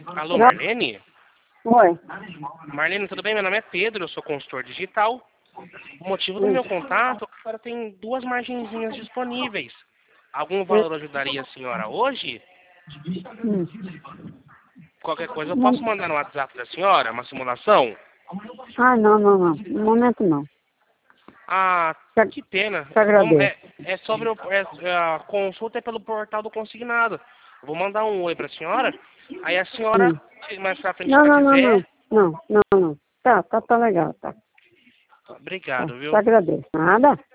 Alô, Marlene? Oi. Marlene, tudo bem? Meu nome é Pedro, eu sou consultor digital. O motivo do meu contato é que a senhora tem 2 margenzinhas disponíveis. Algum valor ajudaria a senhora hoje? Qualquer coisa eu posso mandar no WhatsApp da senhora, uma simulação? Ah, não. No momento não. Ah, que pena. Te agradeço. É sobre a consulta é pelo portal do consignado. Eu vou mandar um oi pra senhora, aí a senhora, mais pra frente, se ela quiser... Não. Tá legal, tá. Obrigado, Te viu? agradeço. Nada.